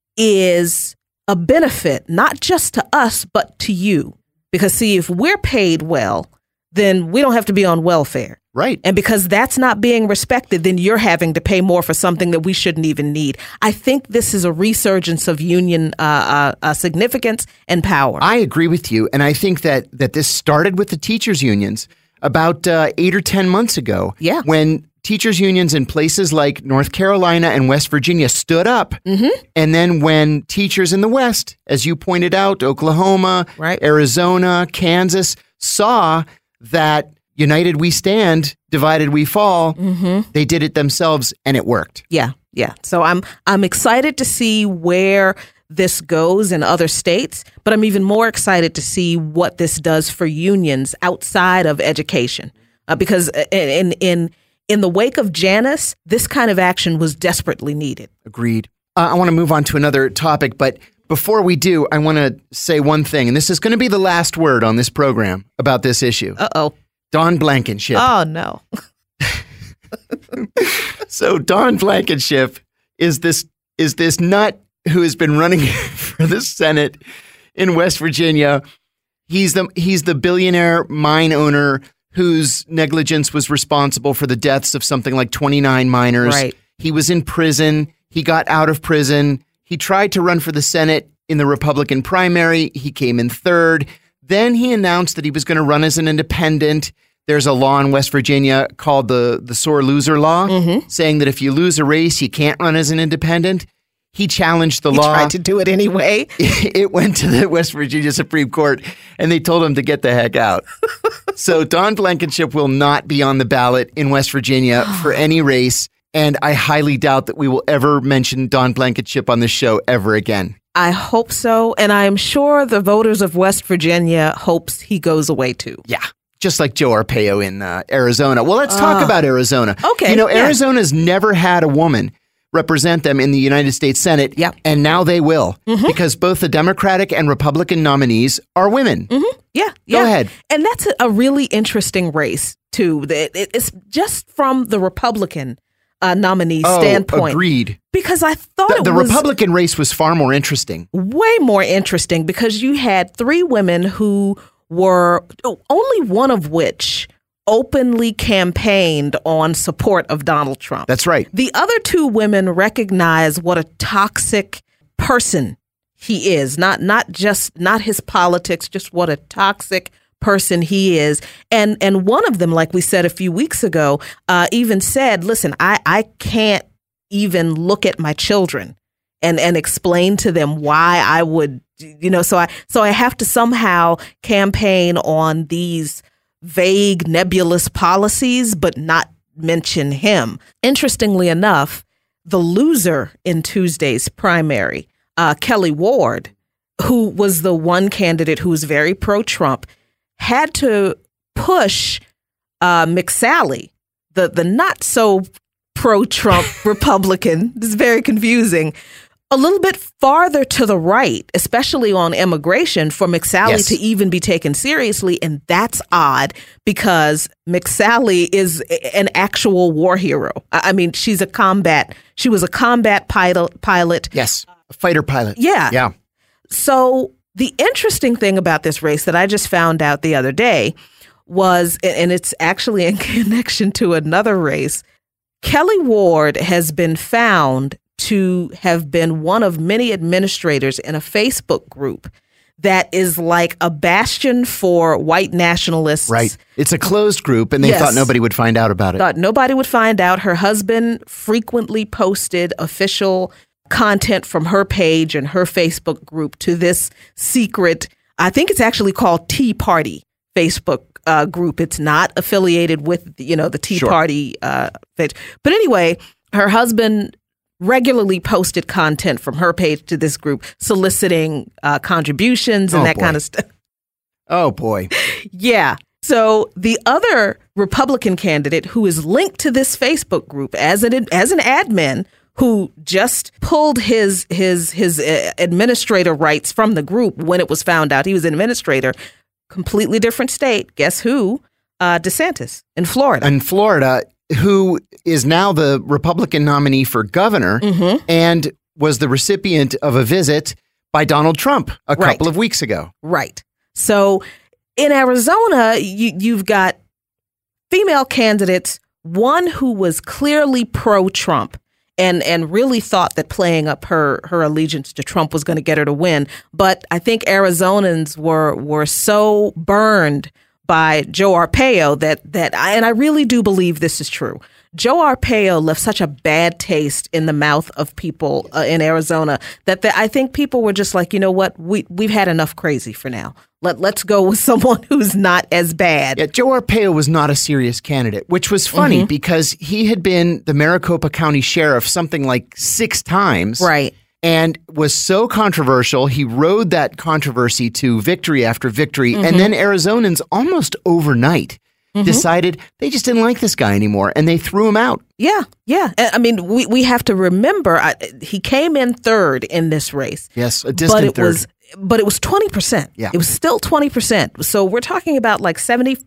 is a benefit, not just to us, but to you. Because, see, if we're paid well, then we don't have to be on welfare. Right. And because that's not being respected, then you're having to pay more for something that we shouldn't even need. I think this is a resurgence of union significance and power. I agree with you. And I think that this started with the teachers' unions about 8 or 10 months ago. Yeah. When teachers' unions in places like North Carolina and West Virginia stood up. Mm-hmm. And then when teachers in the West, as you pointed out, Oklahoma, right, Arizona, Kansas, saw that united we stand, divided we fall. Mm-hmm. They did it themselves, and it worked. Yeah. So I'm excited to see where this goes in other states, but I'm even more excited to see what this does for unions outside of education, because in the wake of Janus, this kind of action was desperately needed. Agreed. I want to move on to another topic, but before we do, I want to say one thing, and this is going to be the last word on this program about this issue. Uh-oh. Dawn Blankenship. Oh, no. So Dawn Blankenship is this nut who has been running for the Senate in West Virginia. He's the billionaire mine owner whose negligence was responsible for the deaths of something like 29 miners. Right. He was in prison. He got out of prison. He tried to run for the Senate in the Republican primary. He came in third. Then he announced that he was going to run as an independent. There's a law in West Virginia called the sore loser law, saying that if you lose a race, you can't run as an independent. He challenged the law. He tried to do it anyway. It went to the West Virginia Supreme Court, and they told him to get the heck out. So Dawn Blankenship will not be on the ballot in West Virginia for any race, and I highly doubt that we will ever mention Dawn Blankenship on this show ever again. I hope so, and I am sure the voters of West Virginia hopes he goes away too. Yeah. Just like Joe Arpaio in Arizona. Well, let's talk about Arizona. Okay. Arizona's never had a woman represent them in the United States Senate. Yep. And now they will, because both the Democratic and Republican nominees are women. Mm-hmm. Yeah. Go ahead. And that's a really interesting race, too. It's just from the Republican nominee standpoint. Agreed. Because I thought the Republican race was far more interesting. Way more interesting, because you had three women who were, only one of which openly campaigned on support of Donald Trump. That's right. The other two women recognize what a toxic person he is, not his politics, just what a toxic person he is. And one of them, like we said a few weeks ago, even said, listen, I can't even look at my children and explain to them why I would, so I have to somehow campaign on these vague, nebulous policies, but not mention him. Interestingly enough, the loser in Tuesday's primary, Kelly Ward, who was the one candidate who was very pro-Trump, had to push McSally, the not so pro-Trump Republican. This is very confusing. A little bit farther to the right, especially on immigration, for McSally to even be taken seriously. And that's odd, because McSally is an actual war hero. I mean, she was a combat pilot. Yes, a fighter pilot. Yeah. So The interesting thing about this race that I just found out the other day was, and it's actually in connection to another race, Kelly Ward has been found to have been one of many administrators in a Facebook group that is like a bastion for white nationalists. Right. It's a closed group, and they thought nobody would find out about it. Thought nobody would find out. Her husband frequently posted official content from her page and her Facebook group to this secret, I think it's actually called Tea Party Facebook group. It's not affiliated with, the Tea Party page. But anyway, her husband regularly posted content from her page to this group, soliciting contributions and kind of stuff. Oh, boy. Yeah. So the other Republican candidate who is linked to this Facebook group as an admin, who just pulled his administrator rights from the group when it was found out he was an administrator, completely different state. Guess who? DeSantis in Florida. In Florida, who is now the Republican nominee for governor and was the recipient of a visit by Donald Trump a couple of weeks ago. Right. So in Arizona, you've got female candidates, one who was clearly pro-Trump and really thought that playing up her allegiance to Trump was going to get her to win. But I think Arizonans were so burned by Joe Arpaio that I really do believe this is true. Joe Arpaio left such a bad taste in the mouth of people in Arizona that I think people were just like, you know what, we've had enough crazy for now. Let's go with someone who's not as bad. Yeah, Joe Arpaio was not a serious candidate, which was funny because he had been the Maricopa County sheriff something like 6 times. Right. And was so controversial, he rode that controversy to victory after victory. And then Arizonans almost overnight decided they just didn't like this guy anymore, and they threw him out. Yeah. I mean, we have to remember, he came in third in this race. Yes, a distant third. But it was 20%. Yeah. It was still 20%. So we're talking about like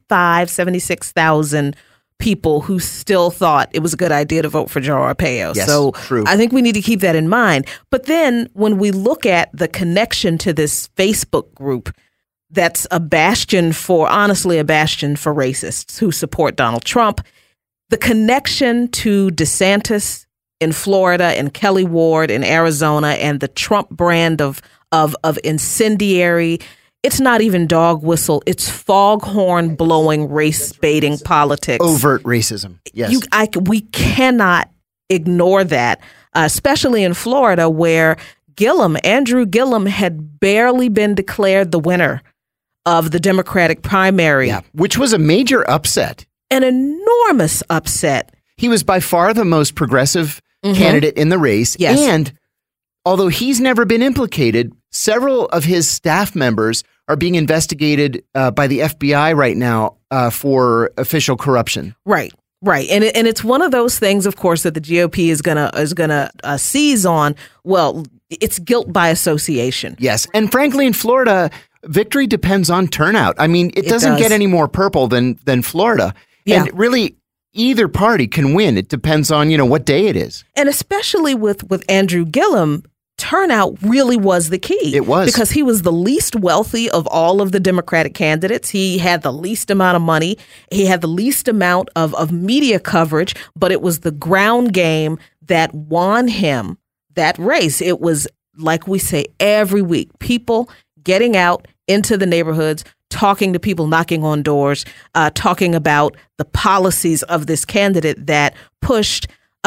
76,000 people who still thought it was a good idea to vote for Joe Arpaio. Yes, so true. I think we need to keep that in mind. But then when we look at the connection to this Facebook group, that's honestly a bastion for racists who support Donald Trump. The connection to DeSantis in Florida and Kelly Ward in Arizona and the Trump brand of incendiary. It's not even dog whistle. It's foghorn blowing, race baiting politics. Overt racism. Yes. We cannot ignore that, especially in Florida where Andrew Gillum had barely been declared the winner of the Democratic primary. Yeah, which was a major upset. An enormous upset. He was by far the most progressive candidate in the race. Yes. And although he's never been implicated, several of his staff members are being investigated by the FBI right now for official corruption. Right. And it's one of those things, of course, that the GOP is gonna seize on. Well, it's guilt by association. Yes. And frankly, in Florida, victory depends on turnout. I mean, it doesn't get any more purple than Florida. Yeah. And really, either party can win. It depends on, what day it is. And especially with Andrew Gillum, turnout really was the key. It was. Because he was the least wealthy of all of the Democratic candidates. He had the least amount of money. He had the least amount of media coverage, but it was the ground game that won him that race. It was, like we say every week, people getting out into the neighborhoods, talking to people, knocking on doors, talking about the policies of this candidate that pushed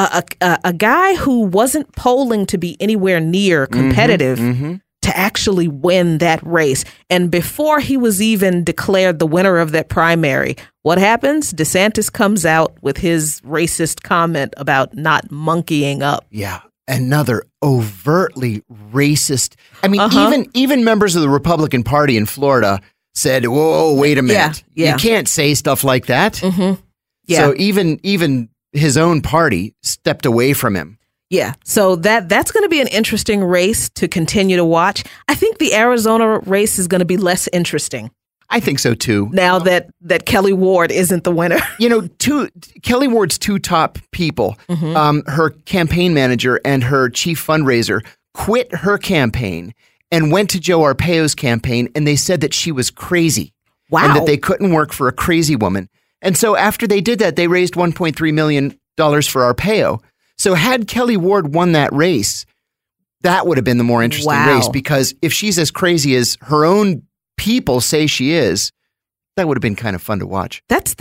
a guy who wasn't polling to be anywhere near competitive to actually win that race. And before he was even declared the winner of that primary, what happens? DeSantis comes out with his racist comment about not monkeying up. Yeah. Another overtly racist. I mean, even members of the Republican Party in Florida said, whoa, wait a minute. Yeah. You can't say stuff like that. Yeah. So even his own party stepped away from him. Yeah. So that's going to be an interesting race to continue to watch. I think the Arizona race is going to be less interesting. I think so, too. Now that Kelly Ward isn't the winner. Kelly Ward's 2 top people, her campaign manager and her chief fundraiser, quit her campaign and went to Joe Arpaio's campaign, and they said that she was crazy. Wow. And that they couldn't work for a crazy woman. And so after they did that, they raised $1.3 million for Arpaio. So had Kelly Ward won that race, that would have been the more interesting race, because if she's as crazy as her own people say she is, that would have been kind of fun to watch. That's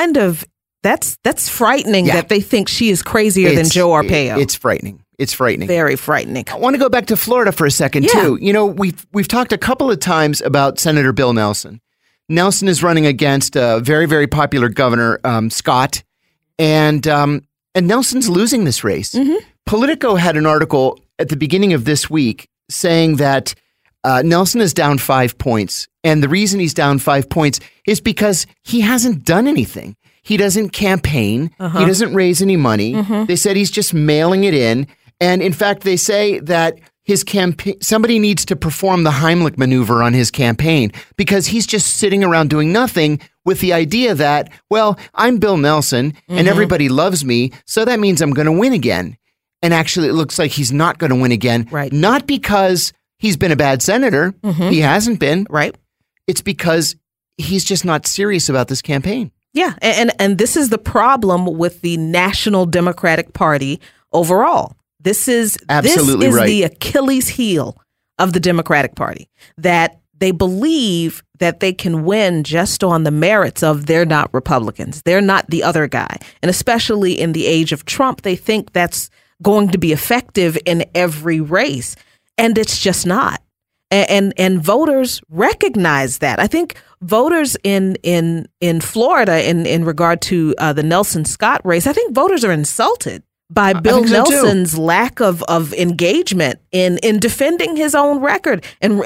frightening that they think she is crazier than Joe Arpaio. It's frightening. It's frightening. Very frightening. I want to go back to Florida for a second, too. You know, we've talked a couple of times about Senator Bill Nelson. Nelson is running against a very, very popular governor, Scott, and Nelson's losing this race. Politico had an article at the beginning of this week saying that Nelson is down 5 points, and the reason he's down 5 points is because he hasn't done anything. He doesn't campaign. He doesn't raise any money. They said he's just mailing it in, and in fact, they say that his campaign, somebody needs to perform the Heimlich maneuver on his campaign, because he's just sitting around doing nothing with the idea that, well, I'm Bill Nelson and everybody loves me, so that means I'm going to win again. And actually, it looks like he's not going to win again. Right. Not because he's been a bad senator. He hasn't been. Right. It's because he's just not serious about this campaign. Yeah. And this is the problem with the National Democratic Party overall. This is the Achilles heel of the Democratic Party, that they believe that they can win just on the merits of they're not Republicans. They're not the other guy. And especially in the age of Trump, they think that's going to be effective in every race. And it's just not. And voters recognize that. I think voters in Florida, in regard to the Nelson Scott race, I think voters are insulted by Bill Nelson's lack of engagement in defending his own record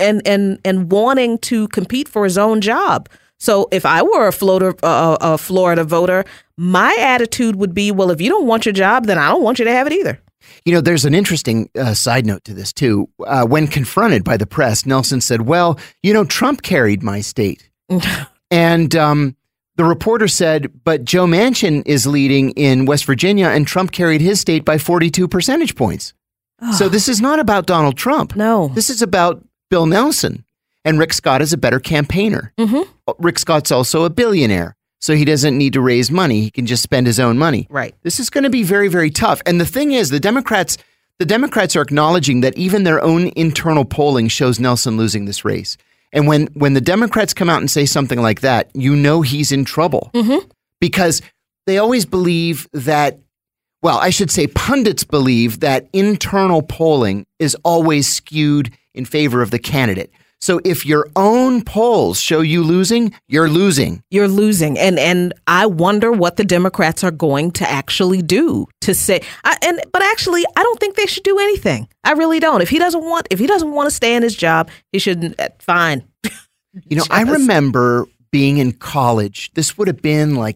and wanting to compete for his own job. So if I were a Florida voter, my attitude would be, well, if you don't want your job, then I don't want you to have it either. You know, there's an interesting side note to this, too. When confronted by the press, Nelson said, well, you know, Trump carried my state. And the reporter said, but Joe Manchin is leading in West Virginia, and Trump carried his state by 42 percentage points. Oh. So this is not about Donald Trump. No. This is about Bill Nelson. And Rick Scott is a better campaigner. Rick Scott's also a billionaire, so he doesn't need to raise money. He can just spend his own money. Right. This is going to be very, very tough. And the thing is, the Democrats are acknowledging that even their own internal polling shows Nelson losing this race. And when the Democrats come out and say something like that, you know he's in trouble. Because they always believe that, well, I should say pundits believe that internal polling is always skewed in favor of the candidate. So if your own polls show you losing, you're losing. You're losing. And I wonder what the Democrats are going to actually do to say, but actually, I don't think they should do anything. I really don't. If he doesn't want to stay in his job, he shouldn't. Fine. You know, I remember being in college. This would have been like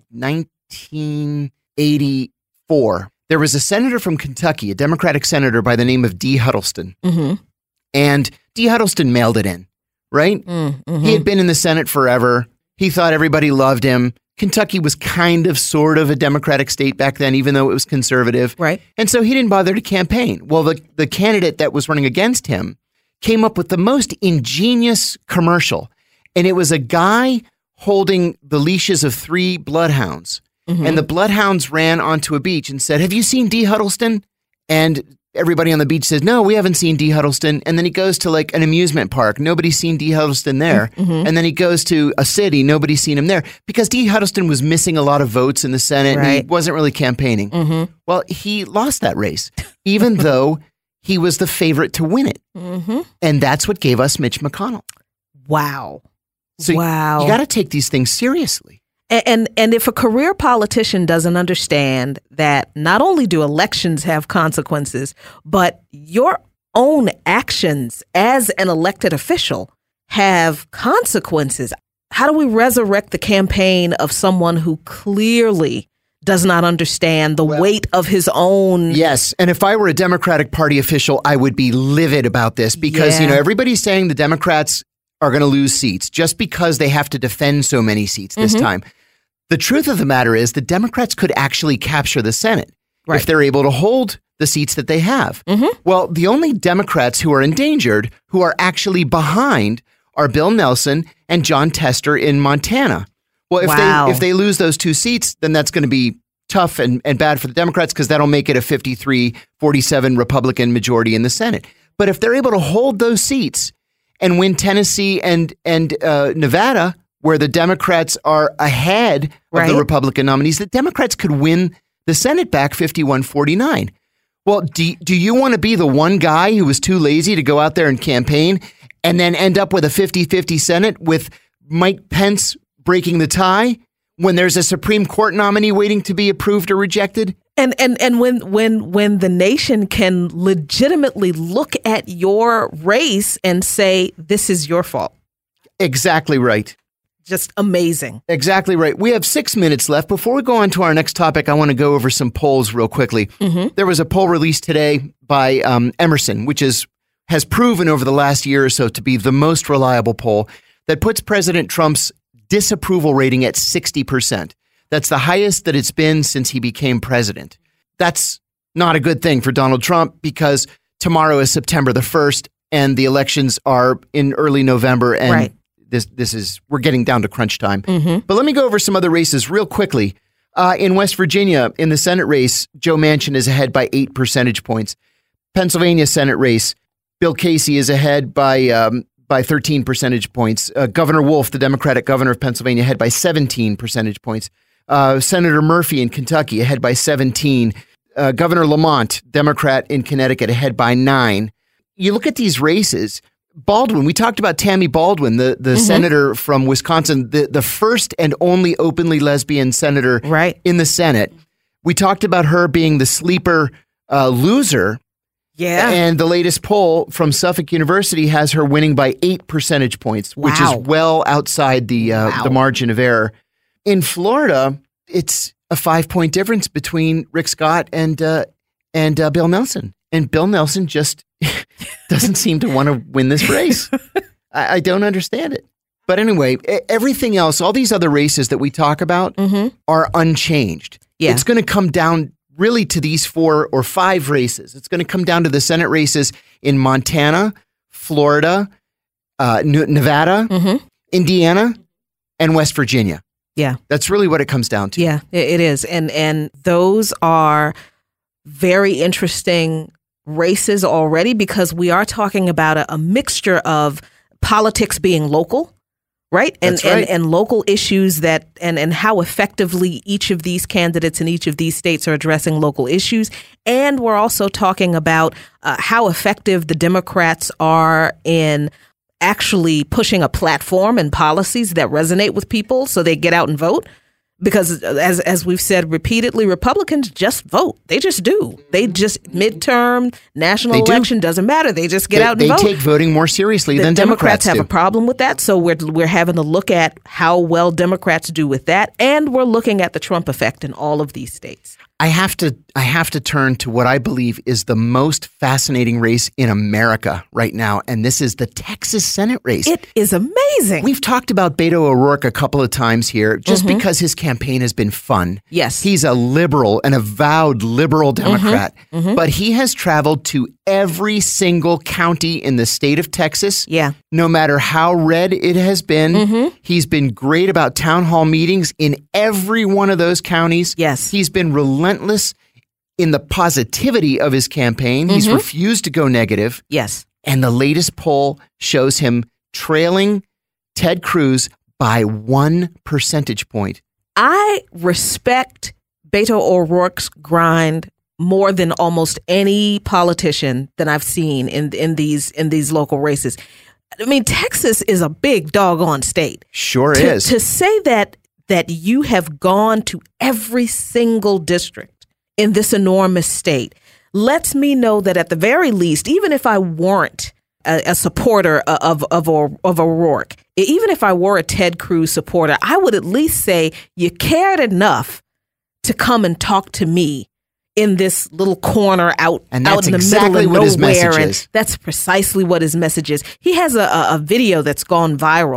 1984. There was a senator from Kentucky, a Democratic senator by the name of Dee Huddleston. And Dee Huddleston mailed it in. Right? He had been in the Senate forever. He thought everybody loved him. Kentucky was kind of sort of a Democratic state back then, even though it was conservative. Right. And so he didn't bother to campaign. Well, the candidate that was running against him came up with the most ingenious commercial. And it was a guy holding the leashes of 3 bloodhounds. And the bloodhounds ran onto a beach and said, have you seen Dee Huddleston? And everybody on the beach says, no, we haven't seen Dee Huddleston. And then he goes to like an amusement park. Nobody's seen Dee Huddleston there. And then he goes to a city. Nobody's seen him there because Dee Huddleston was missing a lot of votes in the Senate. And he wasn't really campaigning. Well, he lost that race, even though he was the favorite to win it. And that's what gave us Mitch McConnell. Wow. So you got to take these things seriously. And if a career politician doesn't understand that not only do elections have consequences, but your own actions as an elected official have consequences, how do we resurrect the campaign of someone who clearly does not understand the weight of his own? Yes. And if I were a Democratic Party official, I would be livid about this because, you know, everybody's saying the Democrats are going to lose seats just because they have to defend so many seats this time. The truth of the matter is the Democrats could actually capture the Senate if they're able to hold the seats that they have. Mm-hmm. Well, the only Democrats who are endangered, who are actually behind, are Bill Nelson and John Tester in Montana. Well, if they lose those 2 seats, then that's going to be tough and bad for the Democrats, because that'll make it a 53-47 Republican majority in the Senate. But if they're able to hold those seats and win Tennessee and Nevada, where the Democrats are ahead of the Republican nominees, the Democrats could win the Senate back 51-49. Well, do you want to be the one guy who was too lazy to go out there and campaign and then end up with a 50-50 Senate with Mike Pence breaking the tie when there's a Supreme Court nominee waiting to be approved or rejected? And when the nation can legitimately look at your race and say, this is your fault. Exactly right. Just amazing. Exactly right. We have 6 minutes left. Before we go on to our next topic, I want to go over some polls real quickly. Mm-hmm. There was a poll released today by Emerson, which has proven over the last year or so to be the most reliable poll, that puts President Trump's disapproval rating at 60%. That's the highest that it's been since he became president. That's not a good thing for Donald Trump, because tomorrow is September the 1st and the elections are in early November. And we're getting down to crunch time. Mm-hmm. But let me go over some other races real quickly. In West Virginia, in the Senate race, Joe Manchin is ahead by 8 percentage points. Pennsylvania Senate race, Bill Casey is ahead by 13 percentage points. Governor Wolf, the Democratic governor of Pennsylvania, ahead by 17 percentage points. Senator Murphy in Kentucky ahead by 17. Governor Lamont, Democrat in Connecticut, ahead by 9. You look at these races. Baldwin, we talked about Tammy Baldwin, the mm-hmm. senator from Wisconsin, the first and only openly lesbian senator in the Senate. We talked about her being the sleeper loser. Yeah. And the latest poll from Suffolk University has her winning by 8 percentage points, which is well outside the margin of error. In Florida, it's a 5-point difference between Rick Scott and Bill Nelson. And Bill Nelson just doesn't seem to want to win this race. I don't understand it. But anyway, everything else, all these other races that we talk about mm-hmm. are unchanged. Yeah. It's going to come down really to these 4 or 5 races. It's going to come down to the Senate races in Montana, Florida, Nevada, mm-hmm. Indiana, and West Virginia. Yeah. That's really what it comes down to. Yeah, it is. And those are very interesting races already, because we are talking about a mixture of politics being local, right? And local issues and how effectively each of these candidates in each of these states are addressing local issues. And we're also talking about how effective the Democrats are in actually pushing a platform and policies that resonate with people so they get out and vote. Because as we've said repeatedly, Republicans just vote. They just do. They just midterm, national election, doesn't matter. They just get out and vote. They take voting more seriously than Democrats have a problem with that. So we're having to look at how well Democrats do with that. And we're looking at the Trump effect in all of these states. I have to turn to what I believe is the most fascinating race in America right now, and this is the Texas Senate race. It is amazing. We've talked about Beto O'Rourke a couple of times here, just mm-hmm. because his campaign has been fun. Yes. He's a liberal, an avowed liberal Democrat, mm-hmm. Mm-hmm. but he has traveled to every single county in the state of Texas. Yeah. No matter how red it has been, mm-hmm. he's been great about town hall meetings in every one of those counties. Yes. He's been relentless in the positivity of his campaign. He's mm-hmm. refused to go negative. Yes. And the latest poll shows him trailing Ted Cruz by 1 percentage point. I respect Beto O'Rourke's grind more than almost any politician that I've seen in these local races. I mean, Texas is a big doggone state. Sure is. To say that you have gone to every single district in this enormous state lets me know that at the very least, even if I weren't a supporter of O'Rourke, even if I were a Ted Cruz supporter, I would at least say you cared enough to come and talk to me in this little corner out in the middle of nowhere. And that's precisely what his message is. He has a video that's gone viral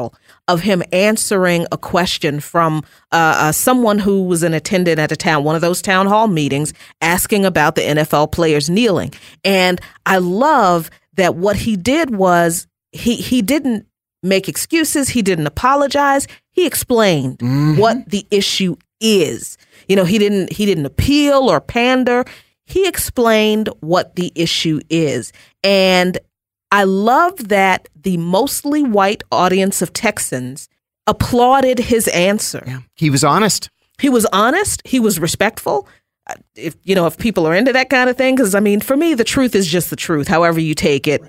of him answering a question from someone who was an attendant at one of those town hall meetings, asking about the NFL players kneeling. And I love that what he did was he didn't make excuses. He didn't apologize. He explained what the issue is. You know, he didn't appeal or pander. He explained what the issue is. And I love that the mostly white audience of Texans applauded his answer. Yeah. He was honest. He was honest. He was respectful. If people are into that kind of thing, because I mean, for me, the truth is just the truth, however you take it,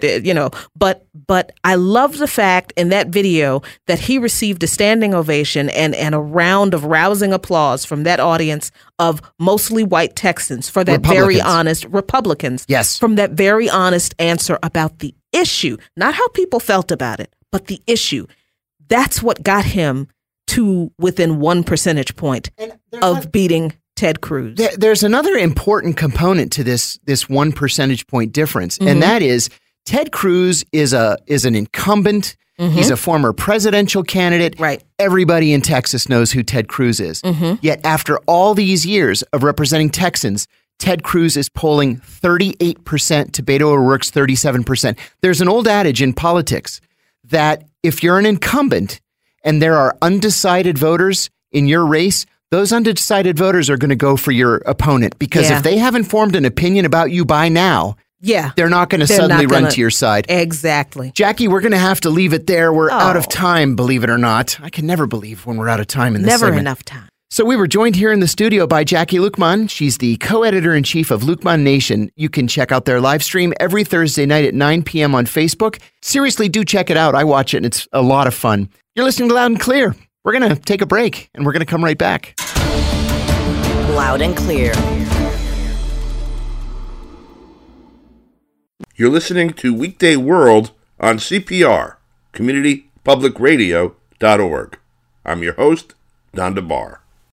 but I love the fact in that video that he received a standing ovation and a round of rousing applause from that audience of mostly white Texans for that very honest Republicans. Yes. From that very honest answer about the issue, not how people felt about it, but the issue. That's what got him to within 1 percentage point of beating Ted Cruz. There's another important component to this 1 percentage point difference, and that is Ted Cruz is an incumbent. He's a former presidential candidate. Right. Everybody in Texas knows who Ted Cruz is. Yet after all these years of representing Texans, Ted Cruz is polling 38% to Beto O'Rourke's 37%. There's an old adage in politics that if you're an incumbent and there are undecided voters in your race, those undecided voters are going to go for your opponent because if they haven't formed an opinion about you by now, they're not going to suddenly run to your side. Exactly. Jackie, we're going to have to leave it there. We're out of time, believe it or not. I can never believe when we're out of time in this segment. Never enough time. So we were joined here in the studio by Jackie Luqman. She's the co-editor-in-chief of Luqman Nation. You can check out their live stream every Thursday night at 9 p.m. on Facebook. Seriously, do check it out. I watch it, and it's a lot of fun. You're listening to Loud and Clear. We're going to take a break, and we're going to come right back. Loud and Clear. You're listening to Weekday World on CPR, CommunityPublicRadio.org. I'm your host, Don DeBar.